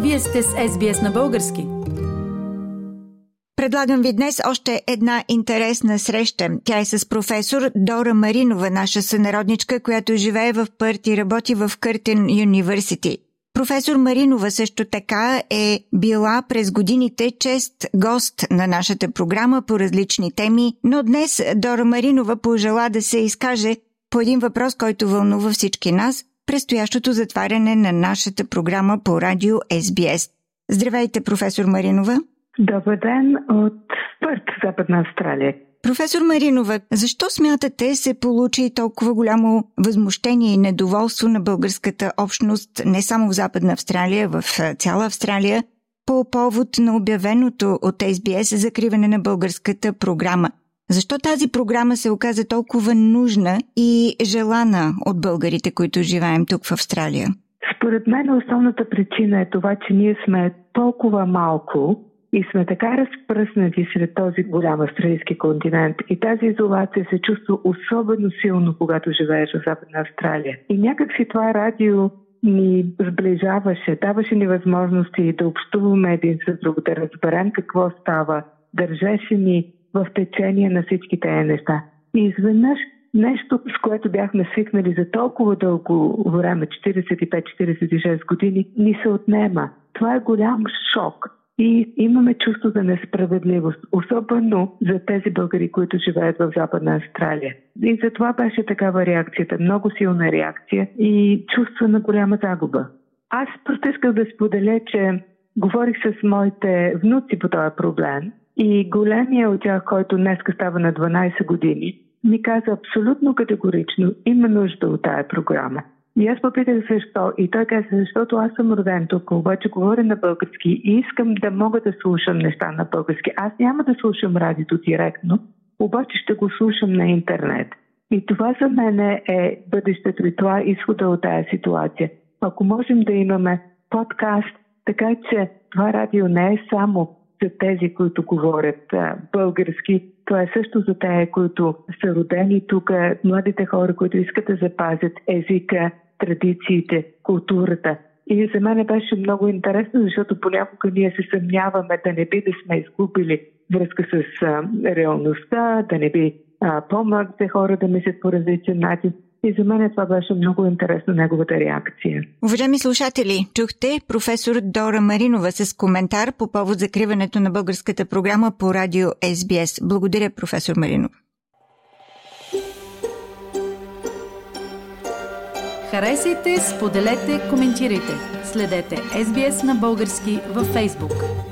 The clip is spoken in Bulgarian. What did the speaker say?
Вие сте с SBS на български. Предлагам ви днес още една интересна среща. Тя е с професор Дора Маринова, наша сънародничка, която живее в Пърт и работи в Къртен Юнивърсити. Професор Маринова също така е била през годините чест гост на нашата програма по различни теми, но днес Дора Маринова пожела да се изкаже по един въпрос, който вълнува всички нас – предстоящото затваряне на нашата програма по радио SBS. Здравейте, професор Маринова! Добър ден от Пърт, Западна Австралия. Професор Маринова, защо смятате се получи толкова голямо възмущение и недоволство на българската общност не само в Западна Австралия, в цяла Австралия, по повод на обявеното от SBS закриване на българската програма? Защо тази програма се оказа толкова нужна и желана от българите, които живеем тук в Австралия? Според мен основната причина е това, че ние сме толкова малко и сме така разпръснати сред този голям австралийски континент. И тази изолация се чувства особено силно, когато живееш в Западна Австралия. И някакси това радио ни сближаваше, даваше ни възможности да общуваме един с друг, да разберем какво става, държеше ни в течение на всички тези неща. И изведнъж нещо, с което бяхме свикнали за толкова дълго време, 45-46 години, ни се отнема. Това е голям шок. И имаме чувство за несправедливост, особено за тези българи, които живеят в Западна Австралия. И за това беше такава реакцията, много силна реакция и чувство на голяма загуба. Аз просто исках да споделя, че говорих с моите внуци по този проблем и големия от тях, който днеска става на 12 години, ми каза абсолютно категорично, има нужда от тая програма. И аз попитах защо. И той каза, защото аз съм роден тук, обаче говоря на български и искам да мога да слушам неща на български. Аз няма да слушам радиото директно, обаче ще го слушам на интернет. И това за мен е бъдещето и това е изхода от тази ситуация. Ако можем да имаме подкаст, така че това радио не е само за тези, които говорят български, това е също за тези, които са родени тук, младите хора, които искат да запазят езика, традициите, културата. И за мен беше много интересно, защото понякога ние се съмняваме да не би да сме изгубили връзка с реалността, да не би по-младите хора да мислят по различен начин. И за мен това беше много интересно, неговата реакция. Уважаеми слушатели, чухте професор Дора Маринова с коментар по повод закриването на българската програма по радио SBS. Благодаря, професор Маринова. Харесайте, споделете, коментирайте. Следете SBS на български във Facebook.